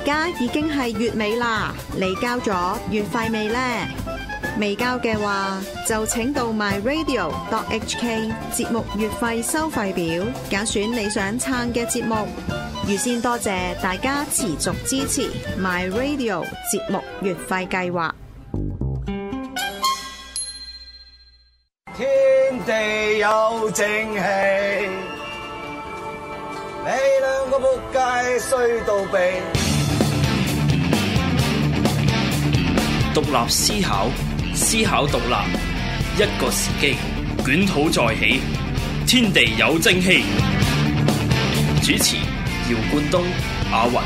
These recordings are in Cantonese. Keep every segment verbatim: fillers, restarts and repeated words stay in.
家已經係月尾啦，你交咗月費未呢？未交嘅話，就請到 my radio dot h k 節目月費收費表，揀選你想撐嘅節目。預先多謝大家持續支持 my radio 節目月費計劃。 天地有正氣，你兩個仆街衰到痹。 獨立思考，思考獨立，一個時機，捲土再起，天地有正氣。主持：姚冠東、阿雲。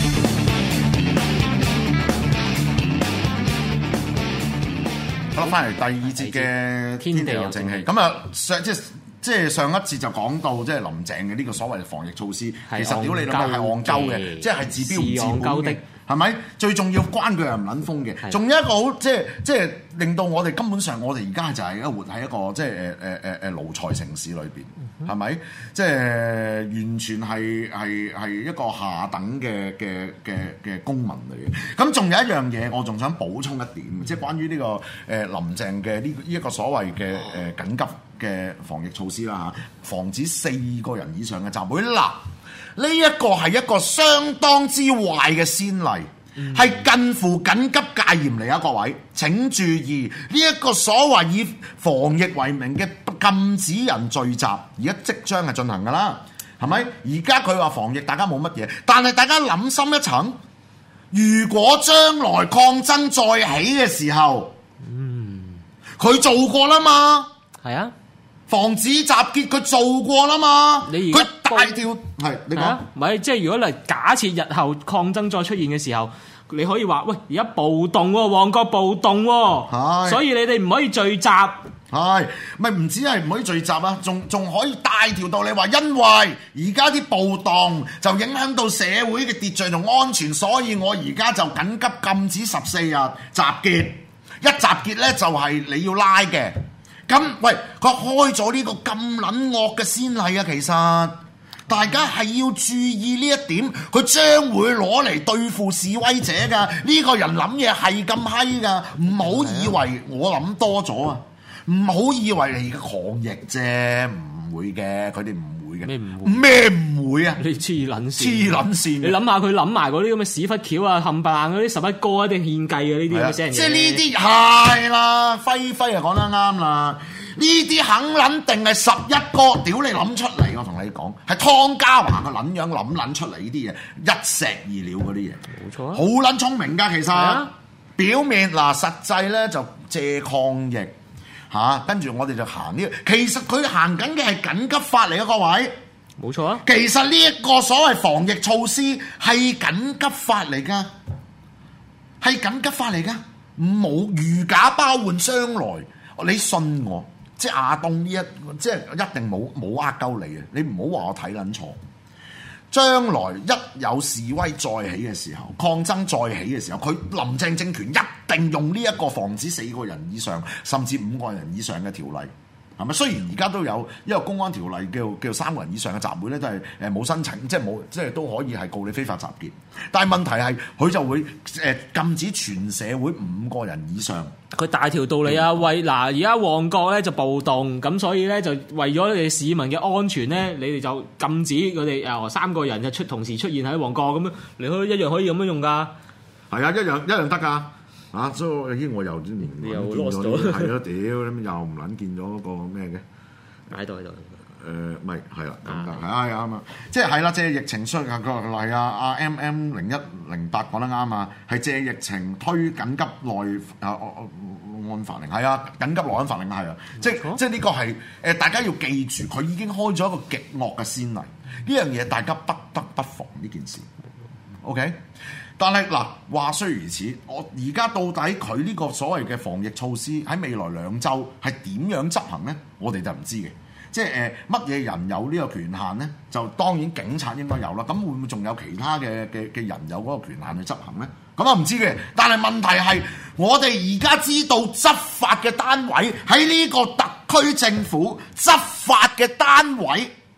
好，翻嚟第二節嘅天地有正氣。咁啊，上即係即係上一節就講到即係林鄭嘅呢個所謂防疫措施，其實屌你老母係戇鳩嘅，即係治標唔治本嘅。係咪？最重要關佢又唔撚封嘅，仲有一個好即係即係令到我哋根本上我哋而家就係一個活喺一個即係誒誒誒誒奴才城市裏邊，係咪？即係完全係係係一個下等嘅嘅嘅嘅公民嚟嘅。咁仲有一樣嘢，我仲想補充一點，即係關於呢個誒林鄭嘅呢呢一個所謂嘅誒緊急嘅防疫措施啦嚇，防止四個人以上嘅集會嗱。呢一個係一個相當之壞嘅先例，係、嗯、近乎緊急戒嚴嚟啊！各位請注意，呢、這、一個所謂以防疫為名嘅禁止人聚集，而家即將係進行㗎啦，係咪？而家佢話防疫，大家冇乜嘢，但係大家諗深一層，如果將來抗爭再起嘅時候，嗯，佢做過啦嘛，係啊。防止集結佢做過啦嘛，佢大條係你講， 唔係即係如果嚟假設日後抗爭再出現嘅時候，你可以話喂，而家暴動喎，旺角暴動喎，所以你哋唔可以聚集， 係咪唔止係唔可以聚集啊？仲仲可以大條道理話，因為而家啲暴動就影響到社會嘅秩序同安全，所以我而家就緊急禁止十四日集結，一集結咧就係你要拉嘅。咁喂，佢開咗呢個咁撚惡嘅先例啊！其實大家係要注意呢一點，佢將會攞嚟對付示威者㗎。呢、這個人諗嘢係咁閪㗎，唔好以為我諗多咗啊！唔好以為你而家抗疫啫，唔會嘅，佢哋唔會嘅。咩唔會？咩唔會啊？ 你黐撚線！ 黐撚線！ 你諗下佢諗埋嗰啲咁嘅屎忽橋啊、冚唪唥嗰啲十一哥一定獻計嘅呢啲咁嘅死人嘢。 即係呢啲係啦，輝輝啊講得啱啦。呢啲肯撚定係十一哥，屌你諗出嚟！我同你講，係湯家驊個撚樣諗撚出嚟呢啲嘢，一石二鳥嗰啲嘢，冇錯啊，好撚聰明㗎其實。啊、表面嗱，實際咧就借抗疫嚇，跟、啊、住我哋就行呢、這個。其實佢行緊嘅係緊急法嚟啊，各位，冇錯啊。其實呢一個所謂防疫措施係緊急法嚟㗎，係緊急法嚟㗎，冇如假包換將來，你信我。即係亞東呢一，即係一定冇冇呃鳩你嘅，你唔好話我睇撚錯。將來一有示威再起嘅時候，抗爭再起嘅時候，佢林鄭政權一定用呢一個防止四個人以上，甚至五個人以上嘅條例。係咪？雖然而家都有一個公安條例叫叫三個人以上嘅集會咧，都係誒冇申請，即係冇即係都可以係告你非法集結。但係問題係佢就會誒、呃、禁止全社會五個人以上。 佢大條道理啊，為嗱而家旺角咧就暴動，咁所以咧就為咗你哋市民嘅安全咧，你哋就禁止佢哋誒三個人就出同時出現喺旺角咁樣，你可以一樣可以咁樣用㗎。係啊，一樣一樣得㗎。啊！所以我又連你又 lost 咗，係咯，屌咁又唔撚見咗嗰個咩嘅喺度喺度。誒，唔係係啦，咁㗎，係啊係啱啊，即係係啦，借疫情衰啊個例啊，阿 M M 零一零八講得啱啊，係借疫情推緊急內啊按法令，係啊，緊急內安法令係啊，即係即係呢個係誒，大家要記住，佢已經開咗一個極惡嘅先例，呢樣嘢大家不得不防呢件事。OK。但係嗱，話雖如此，我而家到底佢呢個所謂嘅防疫措施喺未來兩週係點樣執行呢？我哋就唔知嘅。即係誒乜嘢人有呢個權限呢？就當然警察應該有啦。咁會唔會仲有其他嘅嘅嘅人有嗰個權限去執行呢？咁啊唔知嘅。但係問題係，我哋而家知道執法嘅單位喺呢個特區政府執法嘅單位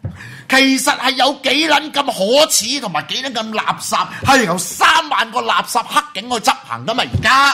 其實係有幾撚咁可恥同埋幾撚咁垃圾，係由三萬個垃圾黑警去執行噶嘛？而家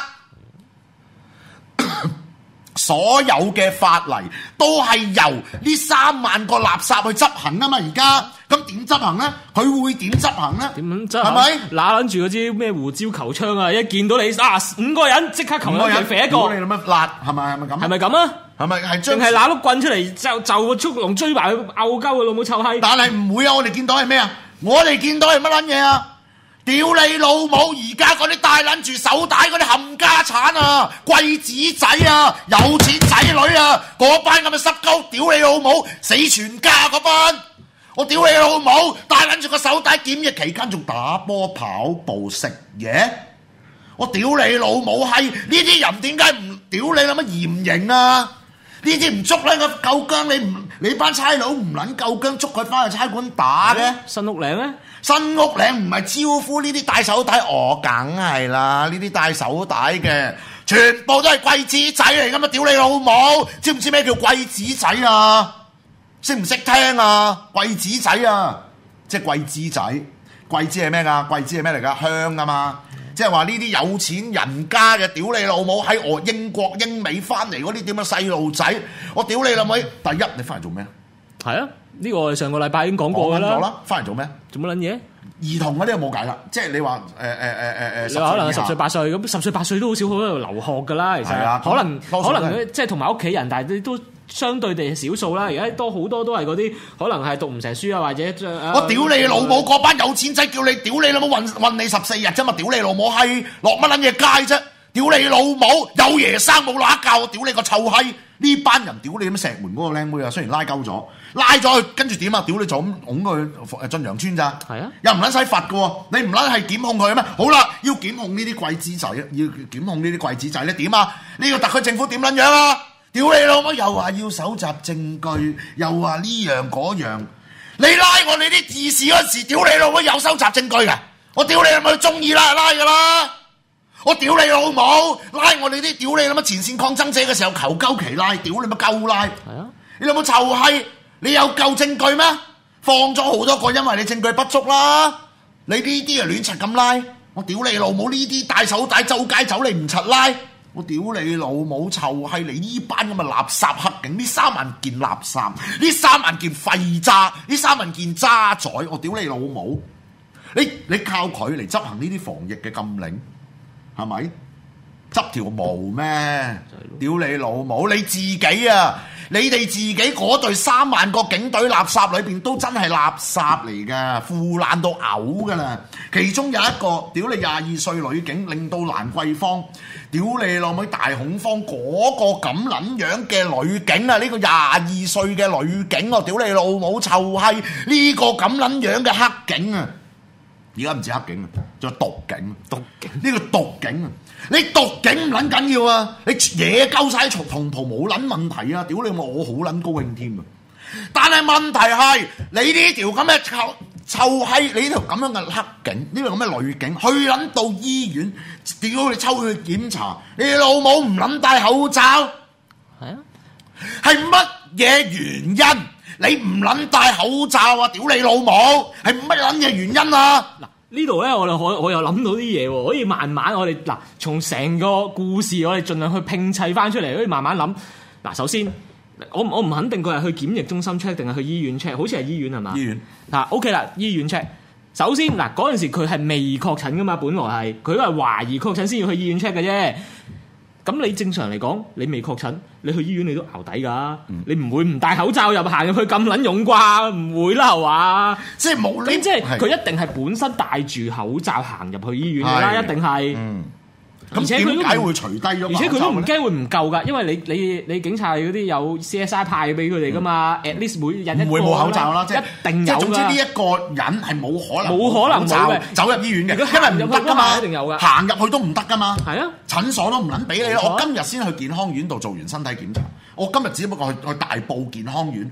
所有嘅法例都係由呢三萬個垃圾去執行啊嘛！而家咁點執行咧？佢會點執行咧？ 點樣執行？ 係咪揦撚住嗰支咩胡椒球槍啊！一見到你啊五個人即刻球兩人射一個， 你諗乜辣係咪係咪咁？ 係咪咁啊？ 係咪係將定係揦碌棍出嚟就就個速龍追埋佢拗鳩佢老母臭閪？ 但係唔會啊！我哋見到係咩啊？我哋見到係乜撚嘢啊？屌你老母！而家嗰啲戴撚住手帶嗰啲冚家產啊、貴子仔啊、有錢仔女啊，嗰班咁嘅濕鳩，屌你老母，死全家嗰班！我屌你老母，戴撚住個手帶檢疫期間仲打波、跑步、食嘢，我屌你老母閪！呢啲人點解唔屌你諗乜嚴刑啊？呢啲唔捉咧個夠姜，你唔你班差佬唔撚夠姜捉佢翻去差館打嘅？ 新屋嶺咧？ 新屋嶺唔係招呼呢啲戴手帶，我梗係啦，呢啲戴手帶嘅全部都係貴子仔嚟噶嘛！屌你老母，知唔知咩叫貴子仔啊？識唔識聽啊？貴子仔啊，即係貴子仔，貴子係咩噶？貴子係咩嚟噶？香啊嘛！即係話呢啲有錢人家嘅，屌你老母喺我英國英美翻嚟嗰啲點樣細路仔，我屌你老母！第一，你翻嚟做咩？ 係啊，呢個我哋上個禮拜已經講過㗎啦。 翻嚟做咩？ 做乜撚嘢？ 兒童嗰啲冇計啦，即係你話誒誒誒誒誒， 你話可能十歲八歲咁，十歲八歲都好少好喺度留學㗎啦。其實啊， 可能可能即係同埋屋企人，但係都相對地少數啦。而家多好多都係嗰啲可能係讀唔成書啊，或者我屌你老母嗰班有錢仔叫你屌你老母運運你十四日啫嘛！屌你老母閪落乜撚嘢街啫！屌你老母有爺生冇乸教，我屌你個臭閪！呢班人屌你咁石門嗰個靚妹啊，雖然拉鳩咗，拉咗佢跟住點啊？屌你就咁拱佢誒進陽村咋？係啊，又唔撚使罰嘅喎，你唔撚係檢控佢咩？好啦，要檢控呢啲貴子仔，要檢控呢啲貴子仔咧點啊？呢個特區政府點撚樣啊？屌你老母又話要搜集證據，又話呢樣嗰樣，你拉我哋啲義士嗰時，屌你老母有收集證據嘅，我屌你老母中意拉拉㗎啦！我屌你老母，拉我哋啲屌你老母前線抗爭者嘅時候求鳩其拉，屌你咪夠拉！係啊，你有冇臭閪？你有夠證據咩？放咗好多個，因為你證據不足啦。你呢啲啊亂柒咁拉，我屌你老母呢啲戴手帶周街走你唔柒拉，我屌你老母臭閪！你呢班咁嘅垃圾黑警，呢三萬件垃圾，呢三萬件廢渣，呢三萬件渣仔，我屌你老母！你你靠佢嚟執行呢啲防疫嘅禁令？係咪執條毛咩？屌你老母！你自己啊，你哋自己嗰隊三萬個警隊垃圾裏邊都真係垃圾嚟㗎，腐爛到嘔㗎啦！其中有一個屌你廿二歲女警，令到蘭桂坊屌你老母大恐慌嗰個咁撚樣嘅女警啊！呢個廿二歲嘅女警啊！屌你老母臭閪！呢個咁撚樣嘅黑警啊！而家唔止黑警啊，仲有毒警。毒警呢個毒警啊！你毒警唔撚緊要啊！你嘢鳩晒從同袍冇撚問題啊！屌你我好撚高興添啊！但係問題係你呢條咁嘅臭臭閪，你呢條咁樣嘅黑警，呢條咁嘅女警，去撚到醫院，屌你抽佢檢查，你老母唔撚戴口罩，係啊，係乜嘢原因？你唔撚戴口罩啊！屌你老母，係乜撚嘅原因啊？ 嗱，呢度咧，我哋我我又諗到啲嘢喎，可以慢慢我哋嗱，從成個故事我哋盡量去拼砌翻出嚟，可以慢慢諗。嗱，首先我我唔肯定佢係去檢疫中心 check 定係去醫院 check，好似係醫院係嘛？醫院嗱 OK 啦，醫院 check。首先嗱，嗰陣時佢係未確診噶嘛，本來係佢都係懷疑確診先要去醫院 check 嘅啫。咁你正常嚟講，你未確診，你去醫院你都淆底㗎，嗯、你唔會唔戴口罩入行入去咁撚勇啩？唔會啦，係嘛？即係冇你，即係佢一定係本身戴住口罩行入去醫院㗎啦，一定係。嗯咁點解會除低咗？ 而且佢都唔驚會唔夠㗎，因為你你你警察嗰啲有 C S I 派俾佢哋㗎嘛 ，at least 每人一個唔會冇口罩啦，即係一定有㗎。即係總之呢一個人係冇可能冇可能冇嘅走入醫院嘅，因為唔得㗎嘛，一定有㗎。行入去都唔得㗎嘛，係啊，診所都唔撚俾你。我今日先去健康院度做完身體檢查，我今日只不過去去大埔健康院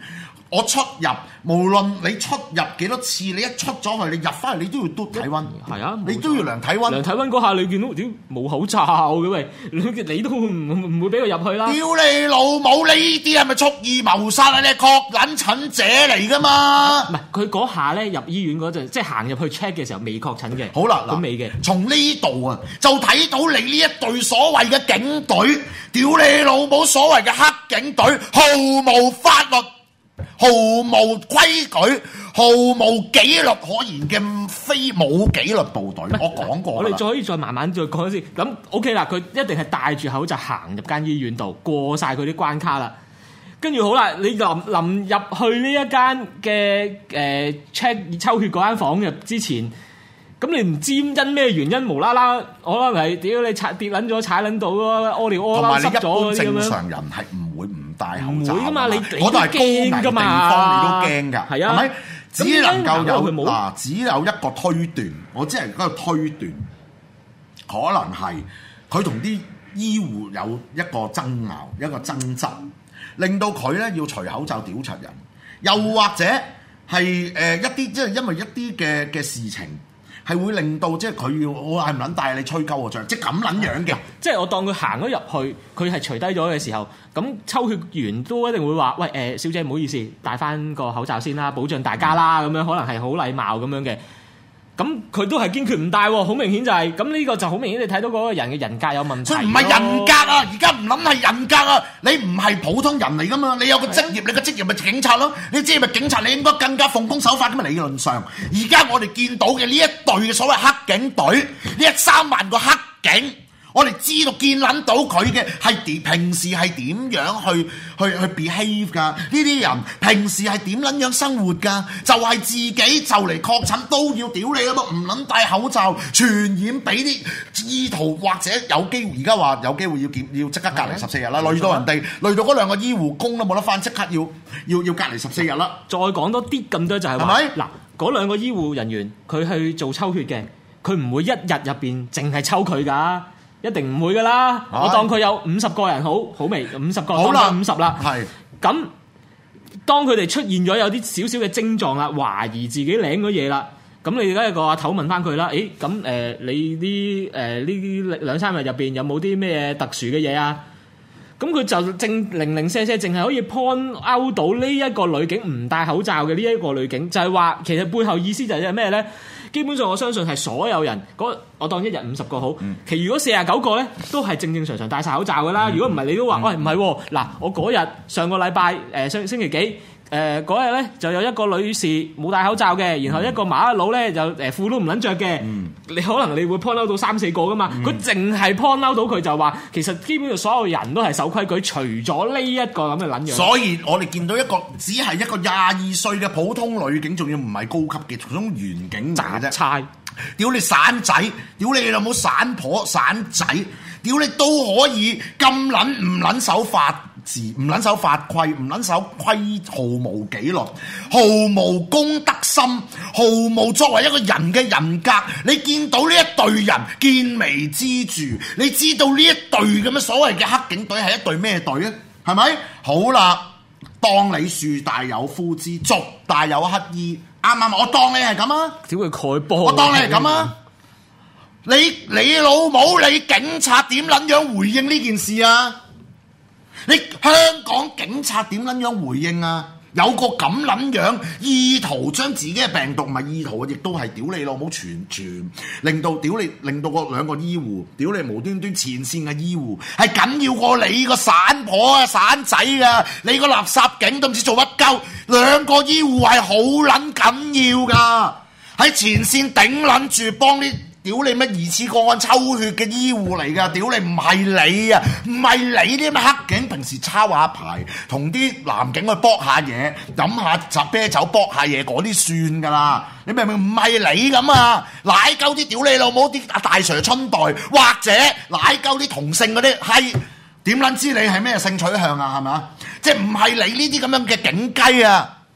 我出入，無論你出入幾多次，你一出咗去，你入翻嚟你都要嘟體温。 係啊， 你都要量體温。 量體温嗰下，你見到屌冇口罩嘅喂，你都唔唔會俾佢入去啦。 屌你老母！呢啲係咪蓄意謀殺啊？你係確診診者嚟噶嘛？ 唔係佢嗰下咧入醫院嗰陣，即係行入去 check 嘅時候未確診嘅。 好啦， 咁未嘅。從呢度啊，就睇到你呢一隊所謂嘅警隊，屌你老母！所謂嘅黑警隊，毫無法律。毫無規矩、毫無紀律可言嘅非冇紀律部隊，我講過。 我哋再可以再慢慢再講先。咁 OK 啦，佢一定係戴住口罩行入間醫院度，過晒佢啲關卡啦。跟住好啦，你臨臨入去呢一間嘅誒 check 抽血嗰間房入之前，咁你唔知因咩原因無啦啦，可能係屌你踩跌撚咗踩撚到咯，屙尿屙啦濕咗嗰啲咁樣。同埋你一般正常人係唔會唔戴口罩，唔會噶嘛，你嗰度係高危地方，你都驚㗎，係啊，係咪？只能夠有嗱，只有一個推斷，我只係嗰個推斷，可能係佢同啲醫護有一個爭拗，一個爭執，令到佢咧要除口罩屌柒人，又或者係誒一啲即係因為一啲嘅嘅事情。係會令到即係佢要我係唔撚帶你吹鳩我仗，即係咁撚樣嘅。即係我當佢行咗入去，佢係除低咗嘅時候，咁抽血員都一定會話：喂誒、呃，小姐唔好意思，戴翻個口罩先啦，保障大家啦。咁樣可能係好禮貌咁樣嘅。咁佢都係堅決唔戴喎，好明顯就係、是、咁呢個就好明顯，你睇到嗰個人嘅人格有問題。佢唔係人格啊，而家唔諗係人格啊，你唔係普通人嚟噶嘛，你有個職業，你個職業咪警察咯，你職業咪警察，你應該更加奉公守法咁啊！理論上，而家我哋見到嘅呢一隊嘅所謂黑警隊，呢一三萬個黑警。我哋知道見撚到佢嘅係點，平時係點樣去去去 behave 㗎？呢啲人平時係點撚樣生活㗎？就係、是、自己就嚟確診都要屌你啊嘛！唔撚戴口罩，傳染俾啲醫徒或者有機會，而家話有機會要檢要即刻隔離十四日啦，累到人哋累到嗰兩個醫護工都冇得返，即刻要要要隔離十四日啦。再講多啲咁多就係話，嗱嗰兩個醫護人員佢去做抽血嘅，佢唔會一日入邊淨係抽佢㗎。一定唔會噶啦，我當佢有五十個人好好未？五十個好啦，五十啦。係咁，當佢哋出現咗有啲少少嘅症狀啦，懷疑自己領咗嘢啦，咁你而家有個阿頭問翻佢啦，誒咁誒，你啲誒呢啲兩三日入邊有冇啲咩特殊嘅嘢啊？咁佢就正零零舍舍，淨係可以 point out 到呢一個女警唔戴口罩嘅呢一個女警，就係話其實背後意思就係咩咧？基本上我相信係所有人，我當一日五十個好，嗯、其餘嗰四十九個咧都係正正常常戴晒口罩噶啦。如果唔係你都話，喂唔係喎，嗱我嗰日上個禮拜誒星星期幾誒嗰日咧就有一個女士冇戴口罩嘅，然後一個麻甩佬咧就誒褲都唔撚着嘅。嗯、你可能你會 point out 到三四個噶嘛，佢淨係 point out 到佢就話，其實基本上所有人都係守規矩，除咗呢一個咁嘅撚樣。所以我哋見到一個只係一個廿二歲嘅普通女警，仲要唔係高級嘅，普通員警嚟嘅啫。差，屌你散仔，屌你老母散婆散仔，屌你都可以咁撚唔撚守法治，唔撚守法規，唔撚守規，毫無紀律，毫無公德心，毫無作為一個人嘅人格。你見到呢一隊人見微知著，你知道呢一隊咁嘅所謂嘅黑警隊係一隊咩隊咧？係咪？好啦，當你樹大有枯枝，族大有乞衣。啱啱我當你係咁啊！點會蓋波？我當你係咁啊！你你老母，你警察點撚樣回應呢件事啊？你香港警察點撚樣回應啊？有個咁撚樣意圖將自己嘅病毒，唔係意圖，亦都係屌你老母傳傳，令到屌你，令到個兩個醫護，屌你無端端前線嘅醫護係緊要過你個散婆啊散仔啊！你個垃圾警都唔知做乜鳩，兩個醫護係好撚緊要噶，喺前線頂撚住幫啲。屌你乜疑似個案抽血嘅醫護嚟㗎？屌你唔係你啊，唔係你啲乜黑警，平時抄下牌，同啲藍警去搏下嘢，飲下雜啤酒搏下嘢嗰啲算㗎啦。你明唔明？唔係你咁啊，奶鳩啲屌你老母啲阿大 Sir 春代，或者奶鳩啲同性嗰啲係點撚知你係咩性取向啊？係咪啊？即係唔係你呢啲咁樣嘅警雞啊？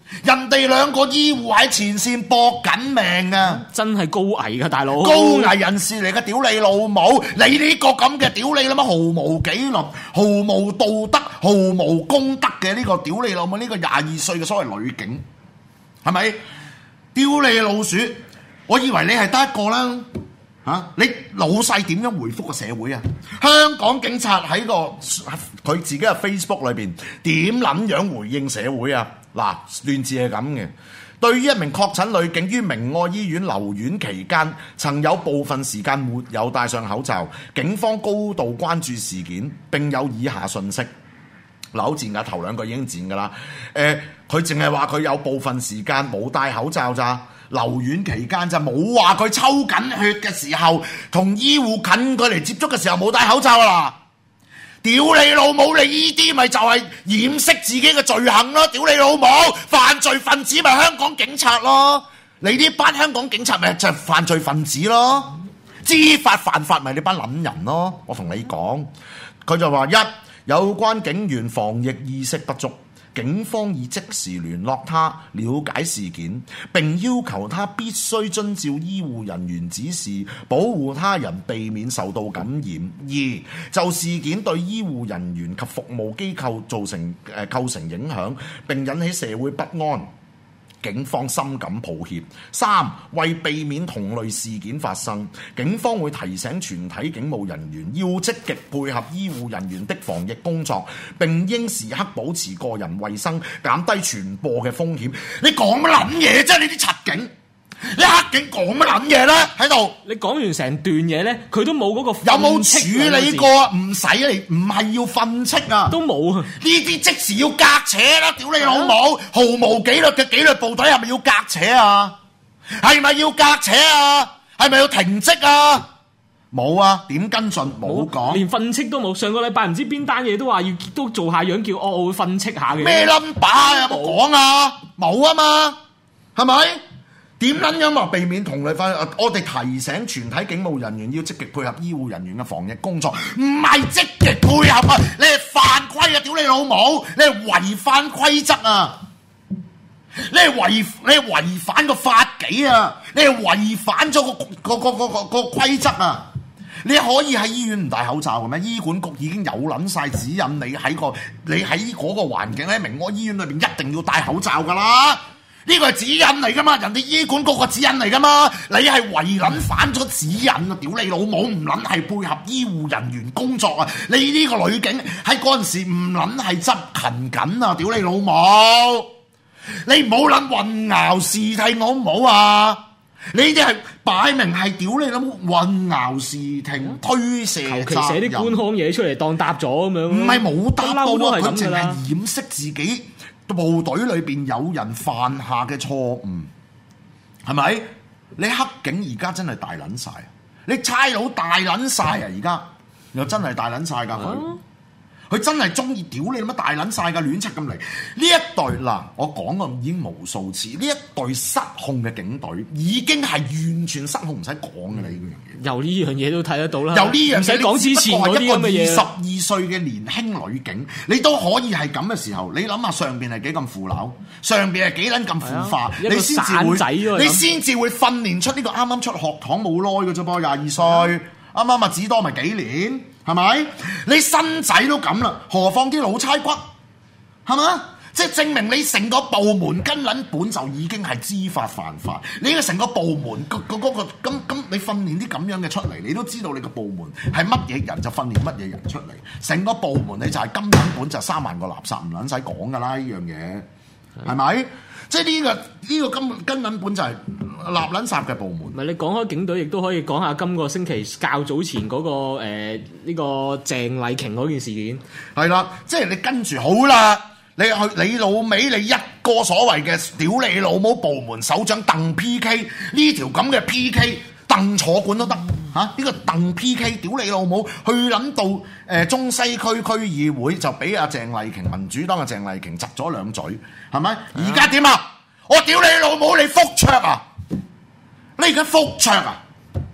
人哋兩個醫護喺前線搏緊命啊！ 真係高危㗎，大佬！ 高危人士嚟嘅，屌你老母！你呢個咁嘅屌你老母，毫無紀律、毫無道德、毫無公德嘅呢個屌你老母，呢個廿二歲嘅所謂女警，係咪？屌你老鼠！我以為你係得一個啦。啊、你老細點樣回覆個社會啊？香港警察喺個佢自己嘅 Facebook 裏邊點撚樣回應社會啊？嗱，亂字係咁嘅。對於一名確診女警於明愛醫院留院期間，曾有部分時間沒有戴上口罩，警方高度關注事件，並有以下訊息。嗱，好賤㗎，頭兩句已經賤㗎啦。誒、呃，佢淨係話佢有部分時間冇戴口罩咋。留院期間就冇話佢抽緊血嘅時候，同醫護近距離接觸嘅時候冇戴口罩啦！屌你老母！你呢啲咪就係掩飾自己嘅罪行咯！屌你老母！犯罪分子咪香港警察咯！你呢班香港警察咪就係犯罪分子咯！知法犯法咪你班撚人咯！我同你講，佢就話一有關警員防疫意識不足。警方已即時聯絡他，了解事件，並要求他必須遵照醫護人員指示，保護他人，避免受到感染。二就事件對醫護人員及服務機構造成誒、呃、構成影響，並引起社會不安。警方深感抱歉。三為避免同類事件發生，警方會提醒全體警務人員要積極配合醫護人員的防疫工作，並應時刻保持個人衛生，減低傳播嘅風險。你講乜撚嘢啫？你啲賊警，你黑警講乜撚嘢咧？喺度， 你講完成段嘢咧，佢都冇嗰個有冇處理過啊？唔使你，唔係要訓斥啊， 都冇啊！ 呢啲即時要革扯啦！屌你老母，毫無紀律嘅紀律部隊係咪要革扯啊？係咪要革扯啊？係咪要停職啊？冇啊，點跟進冇講， 連訓斥都冇。上個禮拜唔知邊單嘢都話要都做下樣，叫我我會訓斥下嘅。 咩 number 啊？有冇講啊？冇啊嘛，係咪？點撚樣話避免同類化？我哋提醒全體警務人員要積極配合醫護人員嘅防疫工作，唔係積極配合啊！你係犯規啊！屌你老母！你係違反規則啊！你係違你係違反個法紀啊！你係違反咗個個個個個個規則啊！你可以喺醫院唔戴口罩嘅咩？醫管局已經有撚晒指引你喺個你喺嗰個環境喺明愛醫院裏邊一定要戴口罩㗎啦！呢個係指引嚟噶嘛，人哋醫管局個指引嚟噶嘛，你係違撚反咗指引啊！屌你老母，唔撚係配合醫護人員工作啊！你呢個女警喺嗰陣時唔撚係執勤緊啊！屌你老母，你唔好撚混淆視聽好唔好啊？你啲係擺明係屌你老母混淆視聽，推卸責任， 求其寫啲官腔嘢出嚟當答咗咁樣， 唔係冇答到啊！佢淨係係掩飾自己部隊裏邊有人犯下嘅錯誤，係咪？你黑警而家真係大撚晒，你差佬大撚晒啊！而家又真係大撚晒㗎佢，佢、啊、真係中意屌你乜大撚晒㗎，亂七咁嚟。呢一隊嗱，我講過已經無數次，呢一隊失控嘅警隊已經係完全失控，唔使講㗎啦呢樣嘢。 由呢樣嘢都睇得到啦， 由呢樣嘢唔使講之前嗰啲咁嘅嘢。 十二歲嘅年輕女警，你都可以係咁嘅時候，你諗下上邊係幾咁腐朽，上邊係幾撚咁腐化，你先至會，你先至會訓練出呢個啱啱出學堂冇耐嘅啫噃，廿二歲，啱啱啊，至多咪幾年，係咪？你新仔都咁啦，何況啲老差骨，係嘛？即係證明你成個部門根撚本就已經係知法犯法，你嘅成個部門個個嗰個咁咁，你訓練啲咁樣嘅出嚟，你都知道你個部門係乜嘢人就訓練乜嘢人出嚟，成個部門你就係根撚本就三萬個垃圾，唔撚使講噶啦呢樣嘢，係咪？即係呢個呢個根根撚本就係立撚殺嘅部門。 唔係你講開警隊，亦都可以講下今個星期較早前嗰、那個誒呢、呃這個鄭麗瓊嗰件事件。係啦，即係你跟住好啦。你去你老味，你一個所謂嘅屌你老母部門首長鄧 P K 呢條咁嘅 P K 鄧坐館都得嚇？呢、這個鄧 P K 屌你老母去諗到誒、呃、中西區區議會就俾阿鄭麗瓊民主黨嘅鄭麗瓊窒咗兩嘴，係咪？而家點啊？我屌你老母，你覆桌啊？你而家覆桌啊？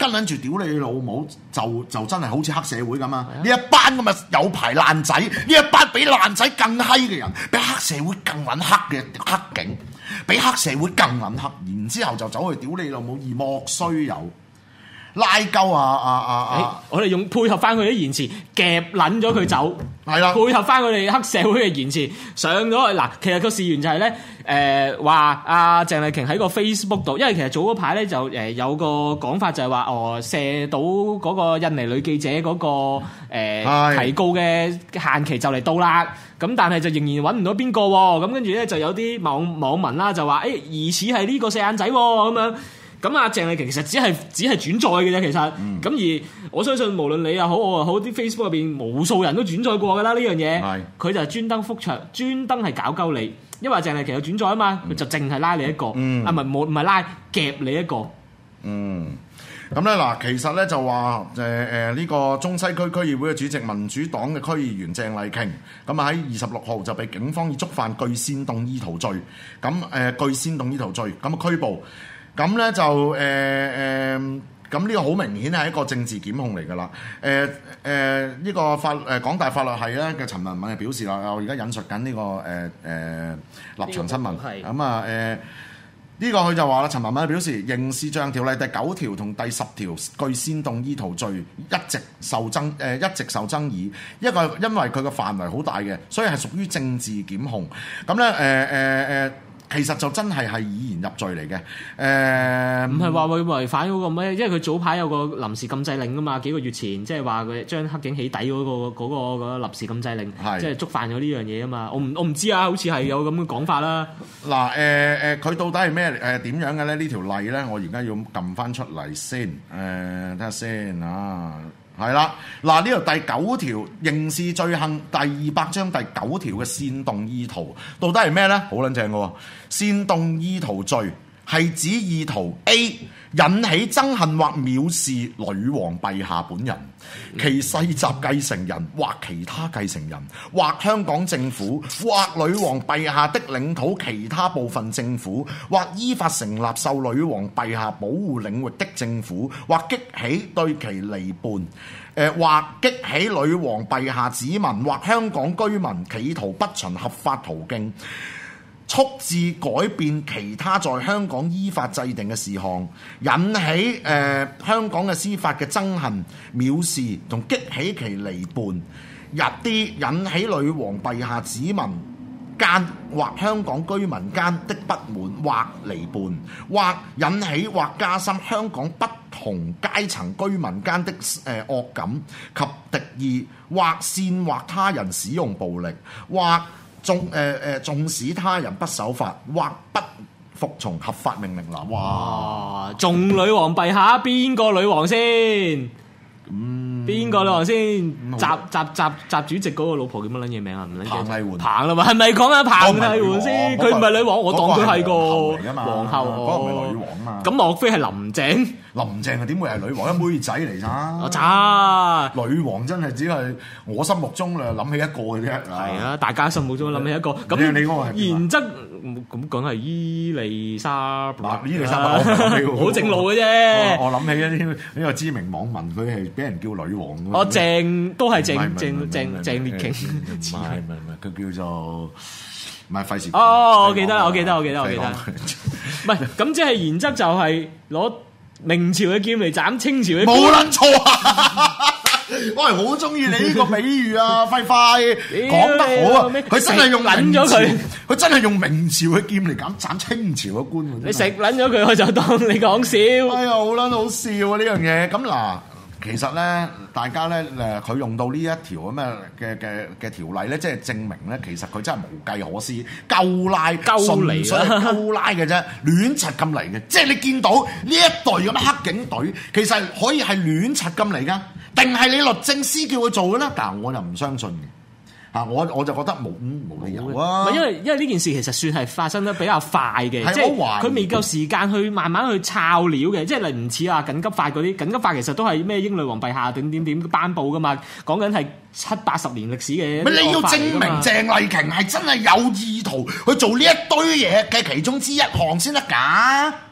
跟撚住屌你老母，就就真係好似黑社會咁啊！呢一班咁啊有排爛仔，呢一班比爛仔更閪嘅人，比黑社會更撚黑嘅黑警，比黑社會更撚黑，然之後就走去屌你老母，而莫須有。拉鳩啊啊啊啊！ 我哋用配合翻佢啲言辭，夾撚咗佢走， 係啦、嗯， 配合翻佢哋黑社會嘅言辭上咗去。嗱，其實個事源就係、是、咧，誒話阿鄭麗瓊喺個 Facebook 度，因為其實早嗰排咧就誒有個講法就係話，哦射到嗰個印尼女記者嗰、那個誒、呃、提告嘅限期就嚟到啦，咁但係就仍然揾唔到邊個喎，咁跟住咧就有啲網網民啦就話，誒、欸、疑似係呢個四眼仔喎咁樣。咁啊，鄭麗瓊其實只係只係轉載嘅啫，其實。咁、嗯、而我相信無論你又好，我又好，啲 Facebook 入邊無數人都轉載過㗎啦呢樣嘢。係。佢就係專登覆桌，專登係搞鳩你，因為鄭麗瓊有轉載啊嘛，佢、嗯、就淨係拉你一個，嗯、啊唔係冇唔係拉夾你一個。 嗯。咁咧嗱，其實咧就話誒誒呢個中西區區議會嘅主席民主黨嘅區議員鄭麗瓊，咁啊喺二十六號就被警方以觸犯具煽動意圖罪，咁誒、呃、具煽動意圖罪咁啊拘捕。咁咧就誒誒，咁、呃、呢、呃、個好明顯係一個政治檢控嚟㗎啦。誒誒呢個法誒、呃、港大法律系咧嘅陳文敏係表示啦，我而家引述緊呢、這個誒誒、呃、立場新聞。咁啊誒呢個佢就話啦，陳文敏表示刑事罪行條例第九條同第十條具煽動意圖罪一直受爭誒、呃、一直受爭議，一個因為佢嘅範圍好大嘅，所以係屬於政治檢控。咁咧誒誒誒。呃呃其實就真係係以言入罪嚟嘅，誒唔係話會違反嗰個咩？因為佢早排有個臨時禁制令啊嘛，幾個月前即係話佢將黑警起底嗰、嗰個嗰、嗰個嗰個臨時禁制令，即係觸犯咗呢樣嘢啊嘛。我唔我唔知啊，好似係有咁嘅講法啦。嗱誒誒，佢、呃、到底係咩誒點樣嘅咧？呢條例咧，我而家要撳翻出嚟先，誒睇下先啊。係啦，嗱呢度第九條刑事罪行第二百章第九條嘅煽動意圖，到底係咩呢？好撚正嘅喎，煽動意圖罪係指意圖 A 引起憎恨或藐視女王陛下本人、其世襲繼承人或其他繼承人，或香港政府或女王陛下的領土其他部分政府，或依法成立受女王陛下保護領域的政府，或激起對其離叛。誒或激起女王陛下子民或香港居民企圖不循合法途徑，促致改變其他在香港依法制定嘅事項，引起誒、呃、香港嘅司法嘅憎恨、藐視同激起其離叛，入啲引起女王陛下子民間或香港居民間的不滿或離叛，或引起或加深香港不同階層居民間的誒、呃、惡感及敵意，或煽惑他人使用暴力，或縱誒誒縱使他人不守法，或不服從合法命令啦。哇！ 仲女王陛下邊個女王先？咁邊個女王先？習習習習主席嗰個老婆叫乜撚嘢名啊？唔撚記得。彭麗媛。彭啦嘛，係咪講緊彭麗媛先？佢唔係女王，我當佢係個皇后。嗰個唔係女王嘛？咁莫非係林鄭？ 林鄭啊，點會係女王？一妹仔嚟咋？ 我渣。 女王真係只係我心目中咧諗起一個嘅啫。 係啊，大家心目中諗起一個。咁你嗰個係？ 然則咁講係伊麗莎白。 伊麗莎白好正路嘅啫。 我諗起一啲呢個知名網民，佢係俾人叫女王。 我鄭都係鄭鄭鄭鄭烈瓊。 唔係唔係唔係，佢叫做唔係費事。 哦，我記得，我記得，我記得，我記得。唔係咁，即係原則就係攞明朝嘅劍嚟斬清朝嘅。 冇撚錯啊！我係好中意你呢個比喻啊，輝輝講得好啊！佢真係用撚咗佢，佢真係用明朝嘅劍嚟斬斬清朝嘅官。 你食撚咗佢，我就當你講笑。 哎呀，好撚好笑啊！呢樣嘢咁嗱。其實咧，大家咧誒，佢用到呢一條咁嘅嘅嘅嘅條例咧，即係證明咧，其實佢真係無計可施，鳩拉鳩嚟啦，鳩拉嘅啫，亂柒咁嚟嘅。即係你見到呢一隊咁嘅黑警隊，其實可以係亂柒咁嚟噶，定係你律政司叫佢做嘅咧？但係我就唔相信嘅。啊！我我就覺得冇冇理由啊！ 因為因為呢件事其實算係發生得比較快嘅，即係佢未夠時間去慢慢去抄料嘅，即係你唔似話緊急法嗰啲緊急法，其實都係咩英女王陛下點點點頒布噶嘛，講緊係七八十年歷史嘅。 咪你要證明鄭麗瓊係真係有意圖去做呢一堆嘢嘅其中之一項先得㗎。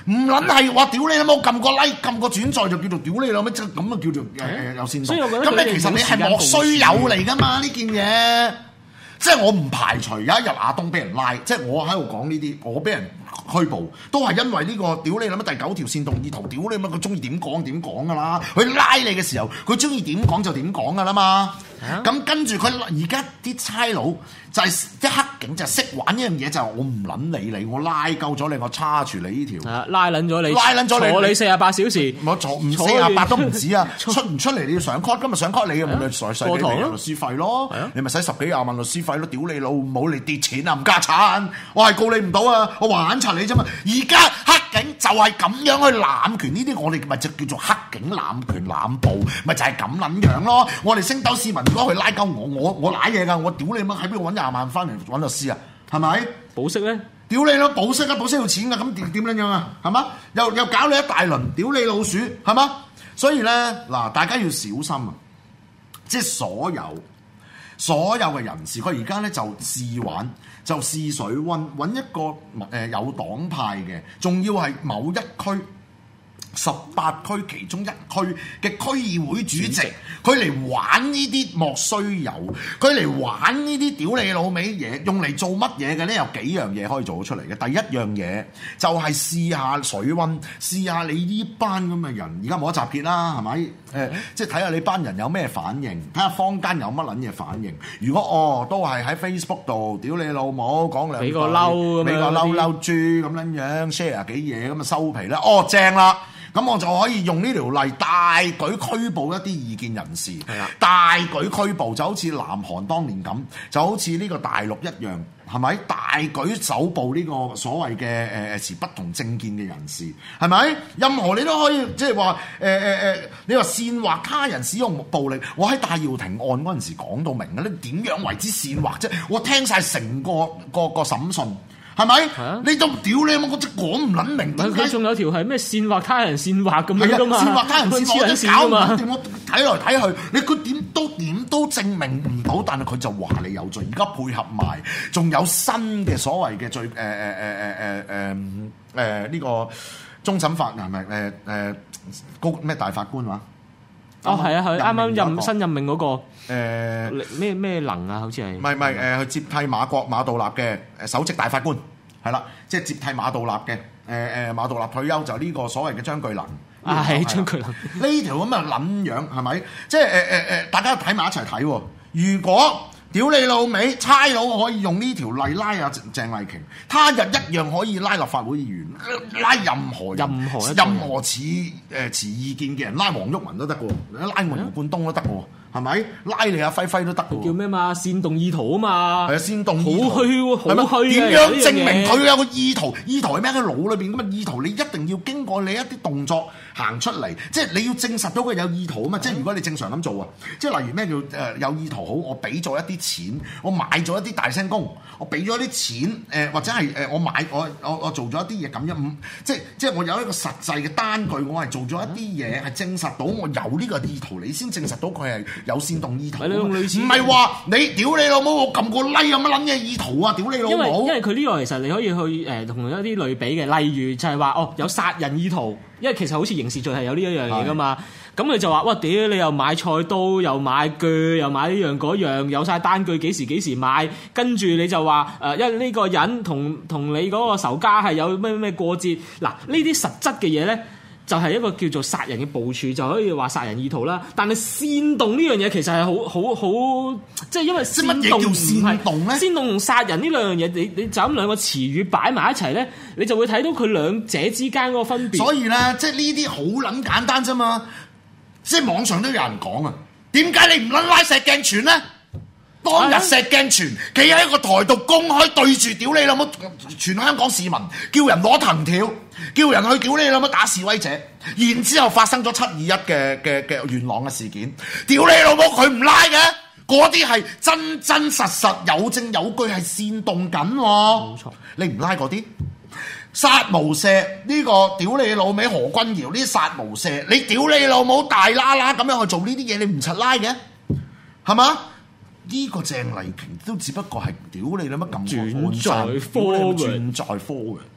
唔撚係話屌你老母撳個 like 撳個轉載就叫做屌你老母，即係咁啊叫做誒誒有煽動。咁你其實你係莫須有嚟㗎嘛呢件嘢。即係我唔排除有一日亞東俾人拉，即係我喺度講呢啲，我俾人拘捕都係因為呢、這個屌你諗乜第九條煽動意圖，屌你乜佢中意點講點講㗎啦，佢拉你嘅時候佢中意點講就點講㗎啦嘛。咁、啊、跟住佢而家啲差佬就係、是、一黑警就識玩一樣嘢，就係、是、我唔撚理你，我拉夠咗你，我叉住你呢條， 啊、拉撚咗你， 拉撚咗你， 坐你四十八小時， 我坐唔四十八都唔止啊！出唔出嚟你要上 court， 今日上 court 你咪咪使使俾你律師費咯，啊、你咪使十幾廿萬律師費咯，屌你老母你跌錢啊唔家產，我係告你唔到啊，我還查你啫嘛！而家黑警就係咁樣去濫權，呢啲我哋咪就叫做黑警濫權濫暴，咪就係咁撚樣咯！我哋星斗市民如果去拉鳩我，我我賴嘢㗎，我屌你媽喺邊度揾廿萬翻嚟揾律師啊？係咪？保釋咧？屌你咯，保釋啊！保釋要錢㗎，咁點點樣樣啊？係嘛？又又搞你一大輪，屌你老鼠係嘛？所以咧嗱，大家要小心啊！即係所有所有嘅人士，佢而家咧就試玩，就試水溫，揾一個誒、呃、有黨派嘅，仲要係某一區。十八區其中一區嘅區議會主席，佢嚟玩呢啲莫須有，佢嚟玩呢啲屌你老味嘢，用嚟做乜嘢嘅咧？有幾樣嘢可以做到出嚟嘅。第一樣嘢就係試下水溫，試下你呢班咁嘅人，而家冇得集結啦，係咪？誒、呃，即係睇下你班人有咩反應，睇下坊間有乜撚嘢反應。如果哦都係喺 Facebook 度屌你老母講兩句，俾個嬲，俾個嬲嬲豬咁樣樣 share 幾嘢咁啊收皮啦，哦正啦！咁我就可以用呢條例大舉拘捕一啲異見人士，係啊，大舉拘捕就好似南韓當年咁，就好似呢個大陸一樣，係咪？大舉搜捕呢個所謂嘅誒誒持不同政見嘅人士，係咪？任何你都可以即係話誒誒誒，你話煽惑他人使用暴力，我喺戴耀廷案嗰陣時講到明嘅，你點樣為之煽惑啫？我聽晒成個個個審訊。係咪？啊、你都屌你啊！我真講唔撚明。佢仲有條係咩煽惑他人煽惑咁樣噶嘛？煽惑他人煽惑，我都搞唔掂。我睇來睇去，你佢點都點都證明唔到，但係佢就話你有罪。而家配合埋，仲有新嘅所謂嘅罪誒誒誒誒誒誒誒呢個終審法係咪誒誒高咩大法官話？哦，係啊，佢啱啱任新任命嗰、那個咩咩、呃、能啊，好似係唔係唔係誒，去接替馬國馬道立嘅誒首席大法官係啦，即係接替馬道立嘅誒誒馬道立退休就呢個所謂嘅張巨能啊，係張巨能呢條咁嘅撚樣係咪？即係誒誒誒，大家睇埋一齊睇喎。如果屌你老味，差佬可以用呢條例拉阿鄭麗瓊，他日一樣可以拉立法會議員，拉任何任何任何持誒、呃、持意見嘅人，拉黃毓民都得嘅喎，拉黃冠東都得嘅喎，係咪？拉你阿輝輝都得嘅喎。叫咩嘛？煽動意圖啊嘛。係啊，煽動意圖。好虛喎，好虛嘅。點樣證明佢有個意圖？意圖係咩？喺腦裏邊咁啊！意圖你一定要經過你一啲動作行出嚟，即係你要證實到佢有意圖啊嘛！即係如果你正常咁做啊，即係例如咩叫誒、呃、有意圖好？我俾咗一啲錢，我買咗一啲大聲公，我俾咗啲錢誒、呃，或者係誒、呃、我買我我我做咗一啲嘢咁樣，唔即係即係我有一個實際嘅單據，我係做咗一啲嘢係證實到我有呢個意圖，你先證實到佢係有煽動意圖。唔係話你屌你老母，我撳個 like 有乜撚嘢意圖啊？屌你老母！因為因為佢呢個其實你可以去誒同、呃、一啲類比嘅，例如就係話哦有殺人意圖。因為其實好似刑事罪係有呢一樣嘢噶嘛，咁佢就話：哇屌！你又買菜刀，又買鋸，又買呢樣嗰樣，有晒單據，幾時幾時買？跟住你就話誒，因為呢個人同同你嗰個仇家係有咩咩過節。嗱，呢啲實質嘅嘢咧，就係一個叫做殺人嘅部署，就可以話殺人意圖啦。但係煽動呢樣嘢其實係好好好，即係因為煽動唔係煽動同殺人呢兩樣嘢，你你就咁兩個詞語擺埋一齊咧，你就會睇到佢兩者之間嗰個分別。所以咧，即係呢啲好撚簡單啫嘛。即係網上都有人講啊，點解你唔撚拉石鏡泉咧？當日石鏡泉企喺個台度公開對住屌你老母，全香港市民叫人攞藤條，叫人去屌你老母打示威者，然之後發生咗七二一嘅嘅嘅元朗嘅事件，屌你老母佢唔拉嘅，嗰啲係真真實實有證有據係煽動緊喎，冇錯，你唔拉嗰啲？殺無赦呢個屌你老味何君堯呢啲殺無赦，你屌你老母大啦啦咁樣去做呢啲嘢，你唔柒拉嘅，係嘛？呢、這個鄭麗瓊都只不過係屌你啦乜咁轉載科嘅，轉載科嘅，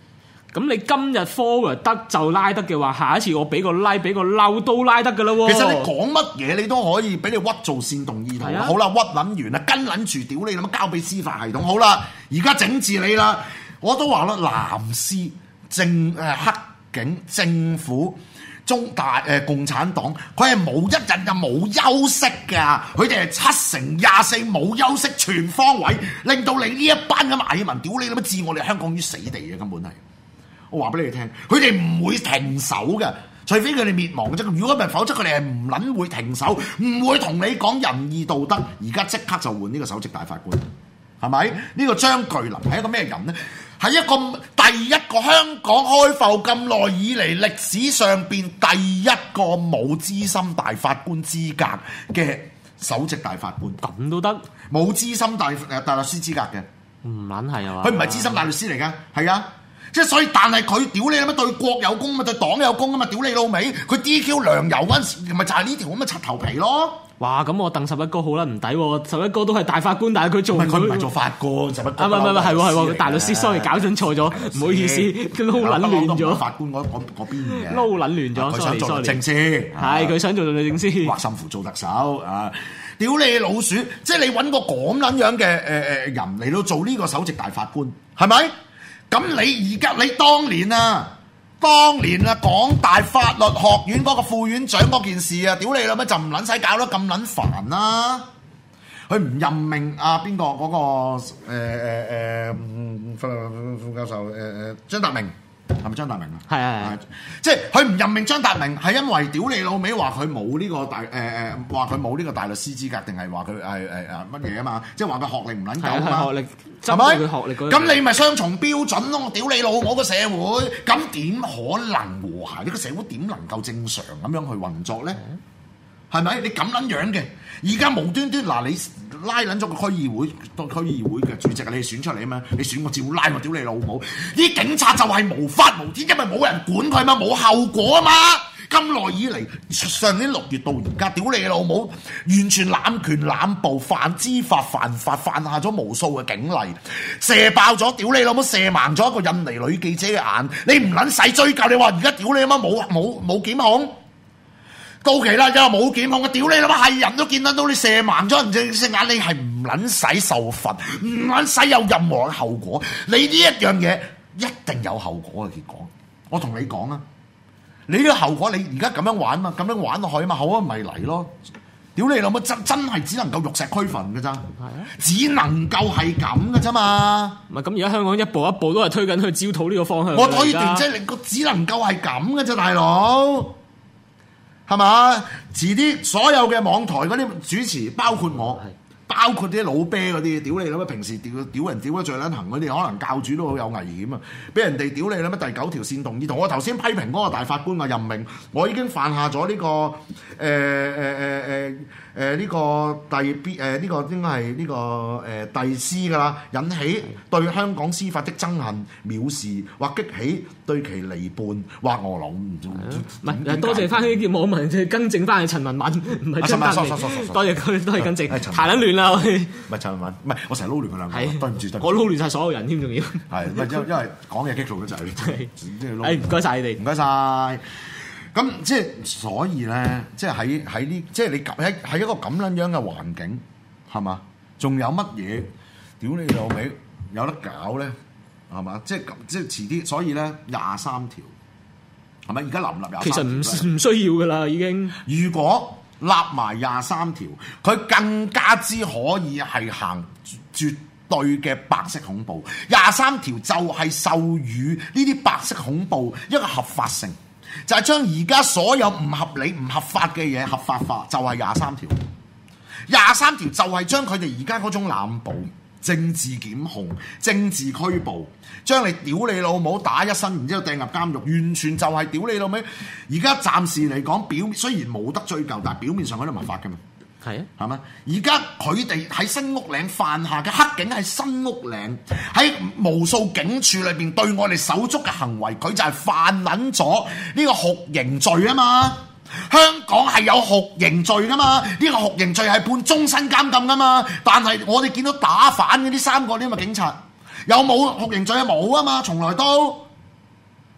咁你今日 forward 得就拉得嘅話，下一次我俾個 like 俾個嬲都拉得噶啦喎。 其實你講乜嘢你都可以俾你屈做煽動意圖。啊、好啦，屈撚完啦，跟撚住屌你，咁交俾司法系統。好啦，而家整治你啦，我都話啦，藍絲政誒黑警政府。中大誒、呃、共產黨，佢係冇一日就冇休息㗎，佢哋係七成廿四冇休息，全方位令到你呢一班咁蟻民屌你，咁置我哋香港於死地嘅根本係。我話俾你哋聽，佢哋唔會停手嘅，除非佢哋滅亡嘅啫。如果唔係，否則佢哋係唔撚會停手，唔會同你講仁義道德。而家即刻就換呢個首席大法官，係咪？呢、呢個張巨能係一個咩人呢？係一個第一個香港開埠咁耐以嚟歷史上邊第一個冇資深大法官資格嘅首席大法官， 咁都得？冇資深大誒大律師資格嘅， 唔撚係啊嘛？ 佢唔係資深大律師嚟㗎，係啊，即係所以，但係佢屌你咁樣對國有功嘛，對黨有功啊嘛，屌你老味，佢 D Q 梁游嗰陣時，咪就係呢條咁嘅柒頭皮咯。哇！咁我鄧十一哥好啦，唔抵喎，十一哥都係大法官，但係佢做唔佢唔係做法官，十一哥啊唔係唔係係喎係喎，大律師 sorry 搞準錯咗，唔好意思，撈撚亂咗。法官嗰嗰嗰邊嘅撈撚亂咗，佢想做律政司，係佢想做律政司，畫心符做特首啊！屌你老鼠，即係你揾個咁撚樣嘅誒誒人嚟到做呢個首席大法官，係咪？咁你而家你當年啊？當年啊，港大法律學院嗰個副院長嗰件事啊，屌你老咩就唔撚使搞得咁撚煩啦！佢唔任命啊邊個嗰個誒誒誒副副教授誒誒張達明係咪張達明啊？係係係，即係佢唔任命張達明係因為屌你老味話佢冇呢個大誒誒話佢冇呢個大律師資格，定係話佢係誒誒乜嘢啊嘛？即係話佢學歷唔撚夠啊嘛？學歷係咪？咁你咪雙重標準咯！屌你老母個社會，咁點可能和諧？呢個社會點能夠正常咁樣去運作咧？係咪？你咁撚樣嘅，而家無端端嗱，你拉撚咗個區議會，當區議會嘅主席，你選出嚟啊嘛？你選我照拉我，屌你老母！啲警察就係無法無天，因為冇人管佢嘛，冇後果啊嘛！咁耐以嚟，上年六月到而家，屌你老母，完全濫權濫暴，犯知法犯法，犯下咗無數嘅警例，射爆咗，屌你老母，射盲咗一個印尼女記者嘅眼，你唔撚使追究，你話而家屌你老母冇冇冇檢控？到期啦，又冇檢控，我屌你老母，係人都見得到你射盲咗人隻眼，你係唔撚使受罰，唔撚使有任何嘅後果，你呢一樣嘢一定有後果嘅結果，我同你講啊！你呢個後果，你而家咁樣玩嘛，咁樣玩落去啊嘛，好啊，咪嚟咯！屌你老母，真真係只能夠玉石俱焚嘅咋，係啊，只能夠係咁嘅啫嘛。唔係咁，而家香港一步一步都係推緊去焦土呢個方向。我可以斷即係你個只能夠係咁嘅啫，大佬，係嘛？遲啲所有嘅網台嗰啲主持，包括我。包括啲老啤嗰啲，屌你啦！平時屌屌人屌得最撚行嗰啲，可能教主都好有危險啊！俾人哋屌你啦！第九條煽動意圖，我頭先批評嗰個大法官嘅任命，我已經犯下咗呢、這個誒誒誒誒誒呢個第 B 誒、呃、呢、這個應該係呢個誒、呃、第 C 㗎啦，引起對香港司法的憎恨、藐視或激起對其離叛或餓狼唔唔係多謝翻呢啲網民，即係更正翻係陳文敏，唔係張達明。多謝佢，多謝更正，太撚亂啦！唔係陳文敏，唔係我成日撈亂佢兩個，對唔住對唔住，我撈亂晒所有人添，仲要係唔係因因為講嘢激怒咗就係即係撈。誒唔該晒你哋，唔該晒。咁即係所以咧，即係喺喺呢，即係你喺喺一個咁樣樣嘅環境，係嘛？仲有乜嘢？屌你老味有得搞咧？係嘛？即係即係遲啲，所以咧廿三條係咪？而家立唔立廿三條？其實唔唔需要噶啦，已經。如果立埋廿三條，佢更加之可以係行絕對嘅白色恐怖。廿三條就係授予呢啲白色恐怖一個合法性，就係將而家所有唔合理、唔合法嘅嘢合法化，就係廿三條。廿三條就係將佢哋而家嗰種濫捕、政治檢控、政治拘捕，將你屌你老母打一身，然之後掟入監獄，完全就係屌你老味。而家暫時嚟講，表雖然冇得追究，但係表面上喺度違法嘅嘛。係啊，係嘛？而家佢哋喺新屋嶺犯下嘅黑警喺新屋嶺，喺無數警署裏邊對我哋手足嘅行為，佢就係犯撚咗呢個酷刑罪啊嘛！香港係有酷刑罪噶嘛？呢、這個酷刑罪係判終身監禁噶嘛？但係我哋見到打反嘅呢三個呢咁嘅警察，有冇酷刑罪啊？冇啊嘛，從來都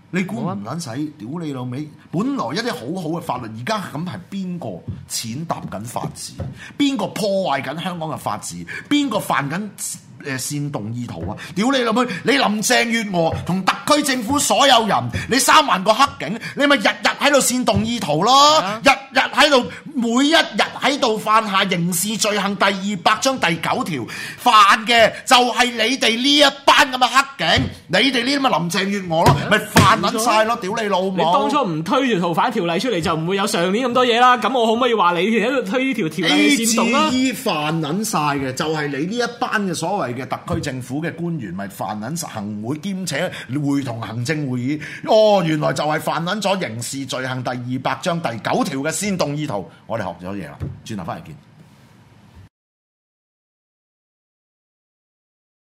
你估唔撚使？屌你老味！本來一啲好好嘅法律，而家咁係邊個踐踏緊法治？邊個破壞緊香港嘅法治？邊個犯緊誒煽動意圖啊！屌你老妹！你林鄭月娥同特區政府所有人，你三萬個黑警，你咪日日喺度煽動意圖咯，啊、日日喺度，每一日喺度犯下刑事罪行第二百章第九條，犯嘅就係你哋呢一班咁嘅黑警，你哋呢啲咁嘅林鄭月娥咯，咪、啊、犯撚晒咯！屌你老母！你當初唔推條逃犯條例出嚟，就唔會有上年咁多嘢啦。咁我可唔可以話你喺度推呢條條例去煽動啊？ A G E 犯撚晒嘅，就係、是、你呢一班嘅所謂嘅特區政府嘅官員，咪犯撚行會兼且會同行政會議。哦，原來就係犯撚咗刑事罪行第二百章第九條嘅煽動意圖。我哋學咗嘢啦，轉頭翻嚟見。